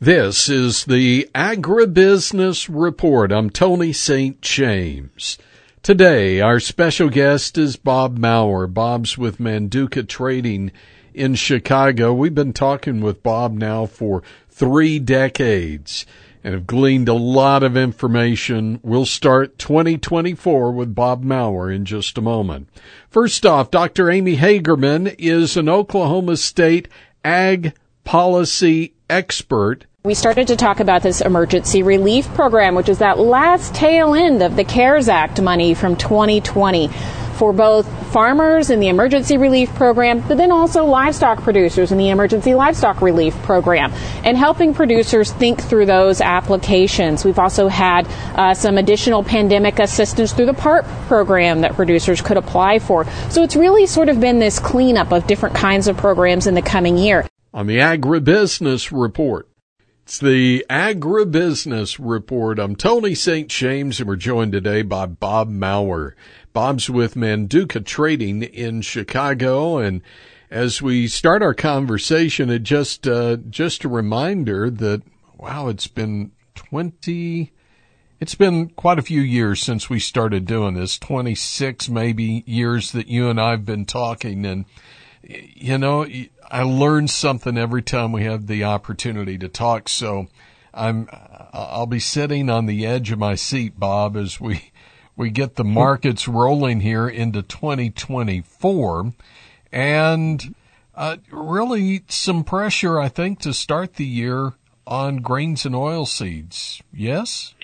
This is the Agribusiness Report. I'm Tony St. James. Today, our special guest is Bob Maurer. Bob's with Manduca Trading in Chicago. We've been talking with Bob now for 3 decades and have gleaned a lot of information. We'll start 2024 with Bob Maurer in just a moment. First off, Dr. Amy Hagerman is an Oklahoma State ag policy expert. We started to talk about this emergency relief program, which is that last tail end of the CARES Act money from 2020 for both farmers in the emergency relief program, but then also livestock producers in the emergency livestock relief program, and helping producers think through those applications. We've also had some additional pandemic assistance through the PARP program that producers could apply for. So it's really sort of been this cleanup of different kinds of programs in the coming year. On the Agribusiness Report. It's the Agribusiness Report. I'm Tony St. James, and we're joined today by Bob Maurer. Bob's with Manduca Trading in Chicago, and as we start our conversation, it just a reminder that, wow, it's been quite a few years since we started doing this, 26 maybe years that you and I have been talking, and you know, I learn something every time we have the opportunity to talk. So I'll be sitting on the edge of my seat, Bob, as we get the markets rolling here into 2024, and really some pressure, I think, to start the year on grains and oilseeds. Yes?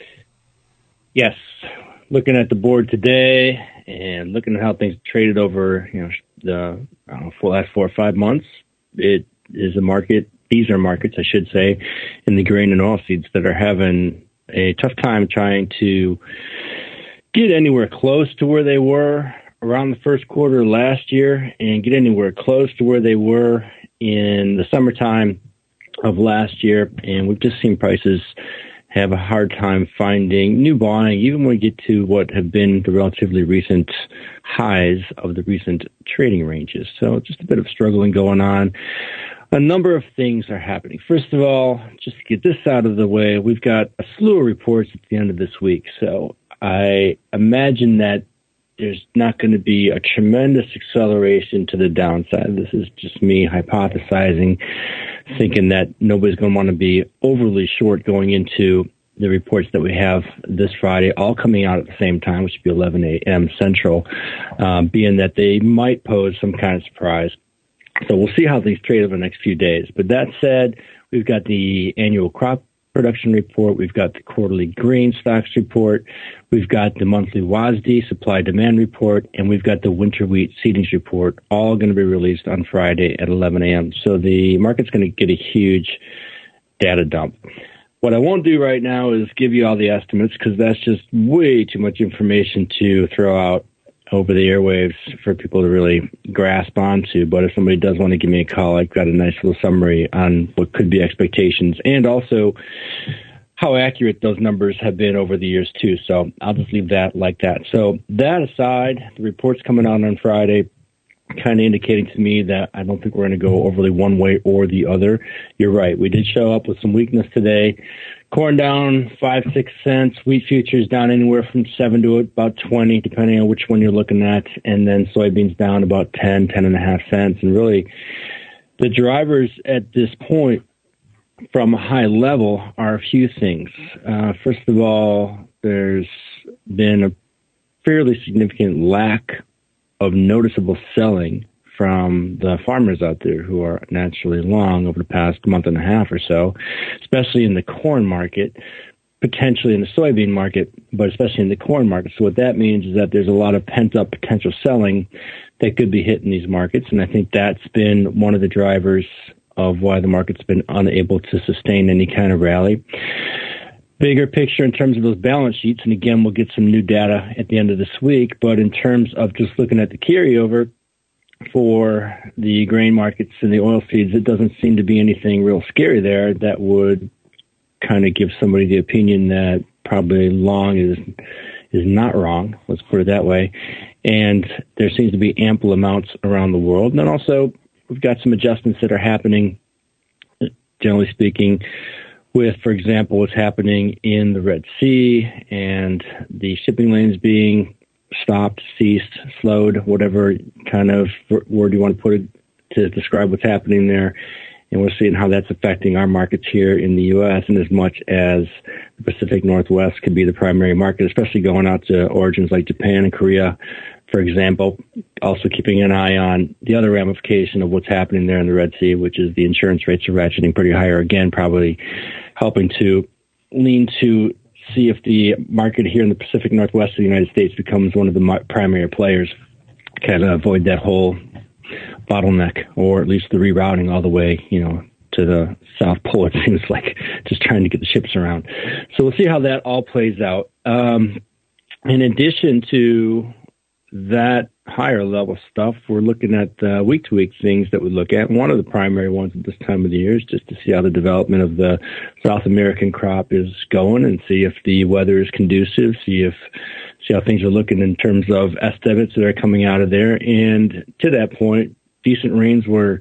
Yes. Looking at the board today and looking at how things traded over, the last 4 or 5 months, it is a market. These are markets, I should say, in the grain and oilseeds that are having a tough time trying to get anywhere close to where they were around the first quarter last year and get anywhere close to where they were in the summertime of last year. And we've just seen prices have a hard time finding new buying, even when we get to what have been the relatively recent highs of the recent trading ranges. So just a bit of struggling going on. A number of things are happening. First of all, just to get this out of the way, we've got a slew of reports at the end of this week. So I imagine that there's not going to be a tremendous acceleration to the downside. This is just me hypothesizing, thinking that nobody's going to want to be overly short going into the reports that we have this Friday, all coming out at the same time, which would be 11 a.m. Central, being that they might pose some kind of surprise. So we'll see how things trade over the next few days. But that said, we've got the annual crop production report, we've got the quarterly grain stocks report, we've got the monthly WASDE supply-demand report, and we've got the winter wheat seedings report, all going to be released on Friday at 11 a.m. So the market's going to get a huge data dump. What I won't do right now is give you all the estimates, because that's just way too much information to throw out over the airwaves for people to really grasp onto. But if somebody does want to give me a call, I've got a nice little summary on what could be expectations and also how accurate those numbers have been over the years too. So I'll just leave that like that. So that aside, the report's coming out on Friday, kind of indicating to me that I don't think we're going to go overly one way or the other. You're right. We did show up with some weakness today. Corn down 5-6 cents. Wheat futures down anywhere from 7 to about 20, depending on which one you're looking at. And then soybeans down about 10.5 cents. And really, the drivers at this point from a high level are a few things. First of all, there's been a fairly significant lack of noticeable selling from the farmers out there who are naturally long over the past month and a half or so, especially in the corn market, potentially in the soybean market, but especially in the corn market. So what that means is that there's a lot of pent-up potential selling that could be hit in these markets, and I think that's been one of the drivers of why the market's been unable to sustain any kind of rally. Bigger picture in terms of those balance sheets, and again, we'll get some new data at the end of this week, but in terms of just looking at the carryover for the grain markets and the oil seeds, it doesn't seem to be anything real scary there that would kind of give somebody the opinion that probably long is not wrong. Let's put it that way. And there seems to be ample amounts around the world. And then also we've got some adjustments that are happening, generally speaking, with, for example, what's happening in the Red Sea and the shipping lanes being stopped, ceased, slowed, whatever kind of word you want to put it to describe what's happening there. And we're seeing how that's affecting our markets here in the U.S. and as much as the Pacific Northwest could be the primary market, especially going out to origins like Japan and Korea, for example. Also keeping an eye on the other ramification of what's happening there in the Red Sea, which is the insurance rates are ratcheting pretty higher again, probably helping to lean to see if the market here in the Pacific Northwest of the United States becomes one of the primary players, kind of avoid that whole bottleneck, or at least the rerouting all the way, to the South Pole, it seems like, just trying to get the ships around. So we'll see how that all plays out. In addition to that higher level stuff, we're looking at week-to-week things that we look at. One of the primary ones at this time of the year is just to see how the development of the South American crop is going and see if the weather is conducive, see how things are looking in terms of estimates that are coming out of there. And to that point, decent rains were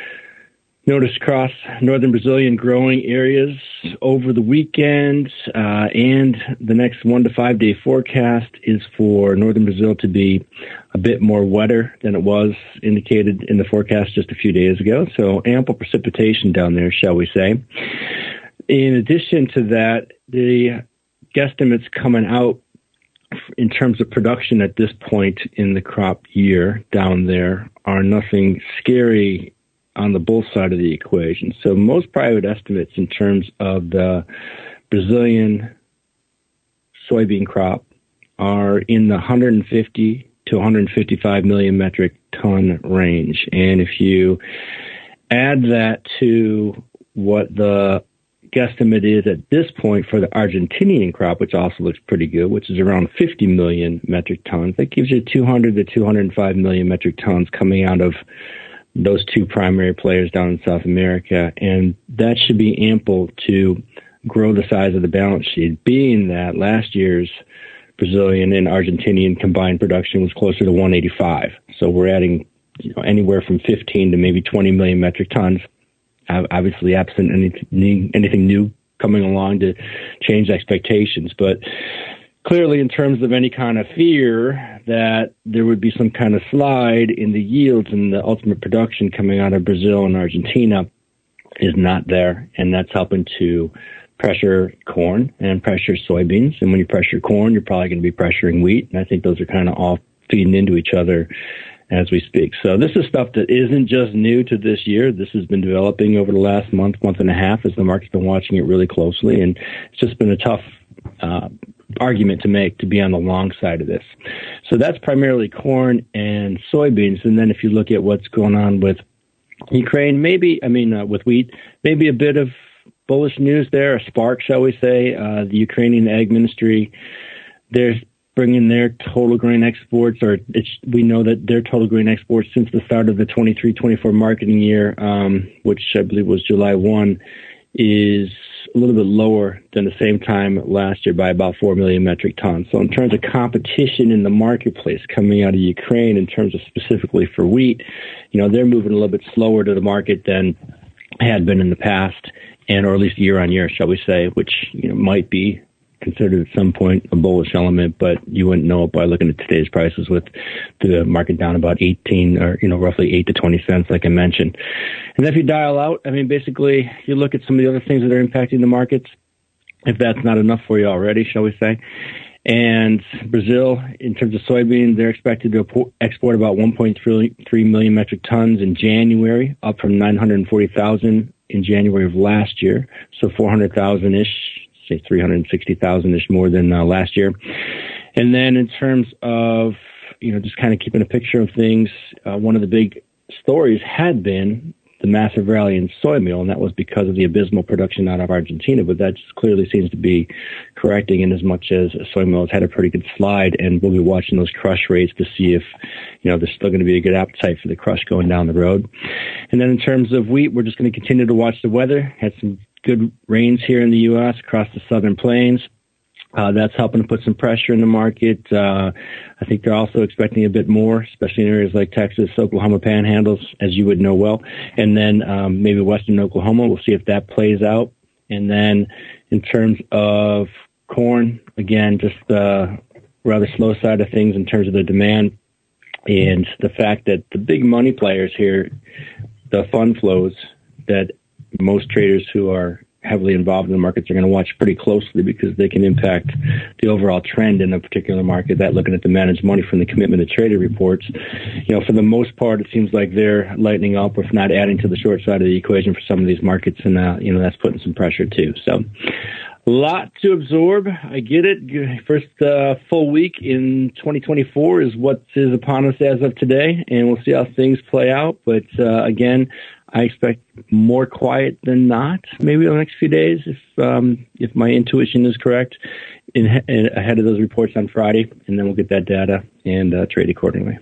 noticed across northern Brazilian growing areas over the weekend, and the next 1 to 5 day forecast is for northern Brazil to be a bit more wetter than it was indicated in the forecast just a few days ago. So ample precipitation down there, shall we say. In addition to that, the guesstimates coming out in terms of production at this point in the crop year down there are nothing scary on the bull side of the equation. So most private estimates in terms of the Brazilian soybean crop are in the 150 to 155 million metric ton range. And if you add that to what the guesstimate is at this point for the Argentinian crop, which also looks pretty good, which is around 50 million metric tons, that gives you 200 to 205 million metric tons coming out of those two primary players down in South America. And that should be ample to grow the size of the balance sheet, being that last year's Brazilian and Argentinian combined production was closer to 185. So we're adding anywhere from 15 to maybe 20 million metric tons, obviously absent anything new coming along to change expectations. But clearly, in terms of any kind of fear that there would be some kind of slide in the yields and the ultimate production coming out of Brazil and Argentina is not there. And that's helping to pressure corn and pressure soybeans. And when you pressure corn, you're probably going to be pressuring wheat. And I think those are kind of all feeding into each other as we speak. So this is stuff that isn't just new to this year. This has been developing over the last month and a half as the market's been watching it really closely. And it's just been a tough argument to make to be on the long side of this. So that's primarily corn and soybeans. And then if you look at what's going on with Ukraine, with wheat, maybe a bit of bullish news there, a spark, shall we say. The Ukrainian Ag Ministry, they're bringing their total grain exports, we know that their total grain exports since the start of the 23-24 marketing year, which I believe was July 1, is a little bit lower than the same time last year by about 4 million metric tons. So in terms of competition in the marketplace coming out of Ukraine, in terms of specifically for wheat, they're moving a little bit slower to the market than had been in the past, or at least year on year, shall we say, which might be considered at some point a bullish element, but you wouldn't know it by looking at today's prices with the market down about 18 or, roughly 8 to 20 cents, like I mentioned. And if you dial out, basically you look at some of the other things that are impacting the markets, if that's not enough for you already, shall we say. And Brazil, in terms of soybean, they're expected to export about 1.3 million metric tons in January, up from 940,000 in January of last year. So 400,000-ish, say 360,000-ish more than last year. And then in terms of, just kind of keeping a picture of things, one of the big stories had been the massive rally in soy meal, and that was because of the abysmal production out of Argentina. But that just clearly seems to be correcting in as much as soy meal has had a pretty good slide, and we'll be watching those crush rates to see if, there's still going to be a good appetite for the crush going down the road. And then in terms of wheat, we're just going to continue to watch the weather. Had some good rains here in the U.S. across the southern plains. That's helping to put some pressure in the market. I think they're also expecting a bit more, especially in areas like Texas, Oklahoma panhandles, as you would know well. And then maybe western Oklahoma. We'll see if that plays out. And then in terms of corn, again, just the rather slow side of things in terms of the demand and the fact that the big money players here, the fund flows that most traders who are heavily involved in the markets are going to watch pretty closely because they can impact the overall trend in a particular market. That looking at the managed money from the commitment to trader reports, for the most part, it seems like they're lightening up, if not adding to the short side of the equation for some of these markets, and that's putting some pressure too. So, a lot to absorb. I get it. First full week in 2024 is what is upon us as of today, and we'll see how things play out. But again, I expect more quiet than not, maybe in the next few days, if my intuition is correct, ahead of those reports on Friday, and then we'll get that data and trade accordingly.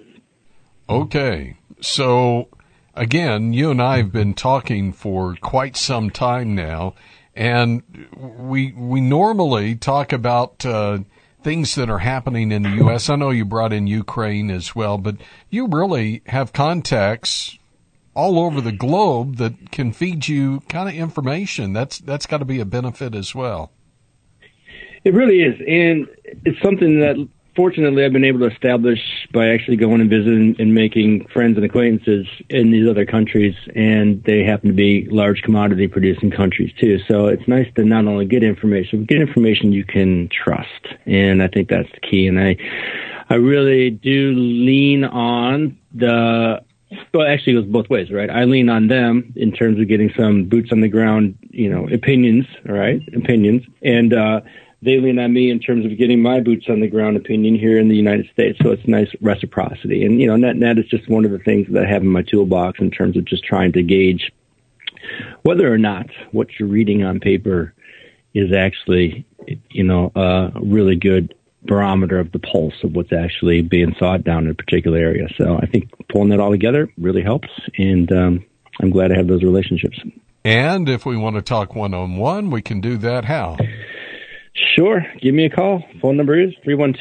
Okay. So, again, you and I have been talking for quite some time now, and we normally talk about things that are happening in the U.S. I know you brought in Ukraine as well, but you really have contacts all over the globe that can feed you kind of information. That's got to be a benefit as well. It really is. And it's something that fortunately I've been able to establish by actually going and visiting and making friends and acquaintances in these other countries. And they happen to be large commodity producing countries too. So it's nice to not only get information, but get information you can trust. And I think that's the key. And I really do lean on well, actually, it goes both ways, right? I lean on them in terms of getting some boots on the ground, opinions, all right? Opinions. And they lean on me in terms of getting my boots on the ground opinion here in the United States. So it's nice reciprocity. And, net is just one of the things that I have in my toolbox in terms of just trying to gauge whether or not what you're reading on paper is actually, a really good barometer of the pulse of what's actually being thought down in a particular area. So I think pulling that all together really helps, and I'm glad I have those relationships. And if we want to talk one-on-one, we can do that how? Sure. Give me a call. Phone number is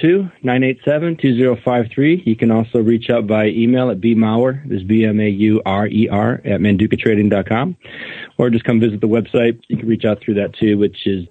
312-987-2053. You can also reach out by email at bmaurer, this is B-M-A-U-R-E-R, at mandukatrading.com, or just come visit the website. You can reach out through that too, which is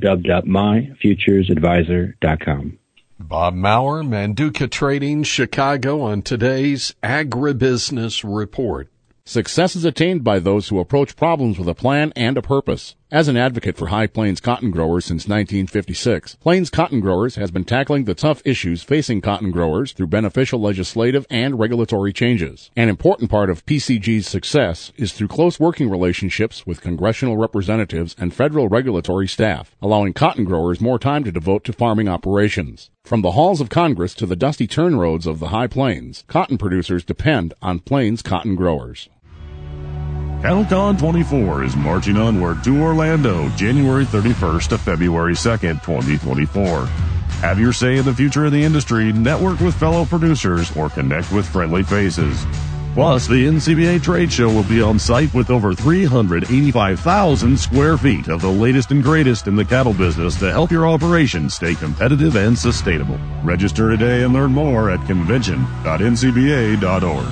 www.myfuturesadvisor.com. Bob Maurer, Manduka Trading, Chicago, on today's Agribusiness Report. Success is attained by those who approach problems with a plan and a purpose. As an advocate for High Plains cotton growers since 1956, Plains Cotton Growers has been tackling the tough issues facing cotton growers through beneficial legislative and regulatory changes. An important part of PCG's success is through close working relationships with congressional representatives and federal regulatory staff, allowing cotton growers more time to devote to farming operations. From the halls of Congress to the dusty turn roads of the High Plains, cotton producers depend on Plains Cotton Growers. CattleCon 24 is marching onward to Orlando, January 31st to February 2nd, 2024. Have your say in the future of the industry, network with fellow producers, or connect with friendly faces. Plus, the NCBA trade show will be on site with over 385,000 square feet of the latest and greatest in the cattle business to help your operation stay competitive and sustainable. Register today and learn more at convention.ncba.org.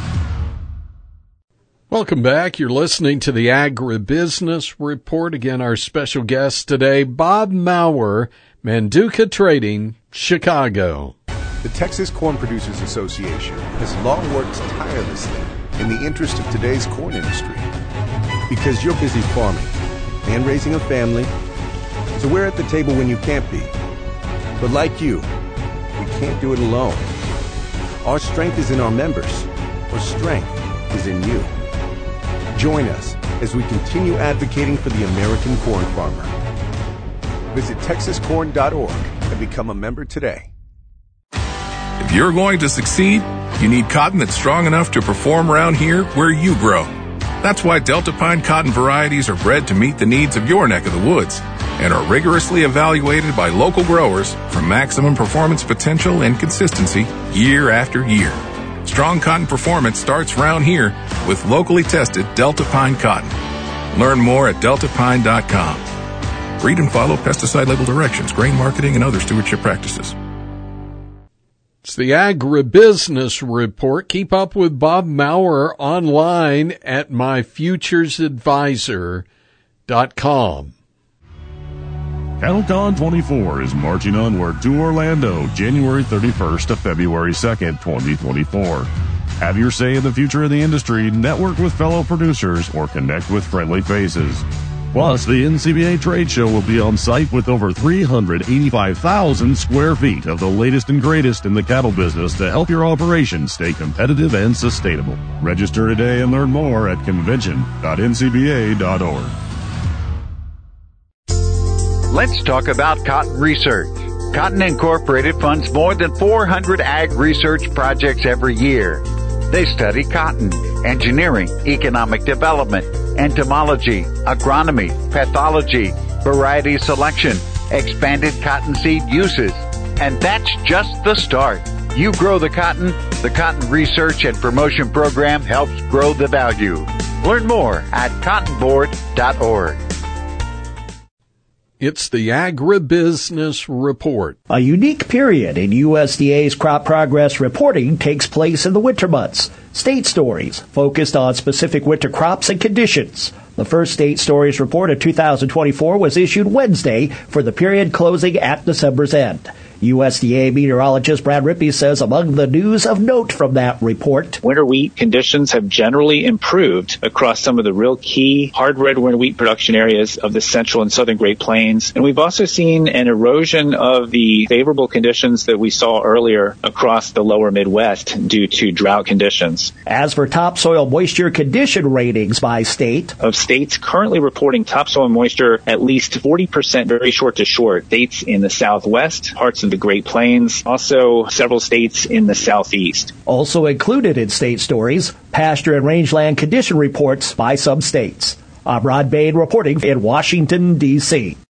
Welcome back. You're listening to the Agribusiness Report. Again, our special guest today, Bob Maurer, Manduka Trading, Chicago. The Texas Corn Producers Association has long worked tirelessly in the interest of today's corn industry. Because you're busy farming and raising a family, so we're at the table when you can't be. But like you, we can't do it alone. Our strength is in our members. Our strength is in you. Join us as we continue advocating for the American corn farmer. Visit texascorn.org and become a member today. If you're going to succeed, you need cotton that's strong enough to perform around here where you grow. That's why Delta Pine cotton varieties are bred to meet the needs of your neck of the woods and are rigorously evaluated by local growers for maximum performance potential and consistency year after year. Strong cotton performance starts round here with locally tested Delta Pine cotton. Learn more at deltapine.com. Read and follow pesticide label directions, grain marketing, and other stewardship practices. It's the Agribusiness Report. Keep up with Bob Maurer online at myfuturesadvisor.com. CattleCon 24 is marching onward to Orlando, January 31st to February 2nd, 2024. Have your say in the future of the industry, network with fellow producers, or connect with friendly faces. Plus, the NCBA Trade Show will be on site with over 385,000 square feet of the latest and greatest in the cattle business to help your operation stay competitive and sustainable. Register today and learn more at convention.ncba.org. Let's talk about cotton research. Cotton Incorporated funds more than 400 ag research projects every year. They study cotton, engineering, economic development, entomology, agronomy, pathology, variety selection, expanded cottonseed uses. And that's just the start. You grow the Cotton Research and Promotion Program helps grow the value. Learn more at cottonboard.org. It's the Agribusiness Report. A unique period in USDA's crop progress reporting takes place in the winter months. State Stories, focused on specific winter crops and conditions. The first State Stories report of 2024 was issued Wednesday for the period closing at December's end. USDA meteorologist Brad Rippey says among the news of note from that report, winter wheat conditions have generally improved across some of the real key hard red winter wheat production areas of the central and southern Great Plains. And we've also seen an erosion of the favorable conditions that we saw earlier across the lower Midwest due to drought conditions. As for topsoil moisture condition ratings by state, of states currently reporting topsoil moisture at least 40% very short to short, states in the Southwest, parts of the Great Plains, also several states in the Southeast. Also included in State Stories, pasture and rangeland condition reports by some states. I'm Rod Bain reporting in Washington, D.C.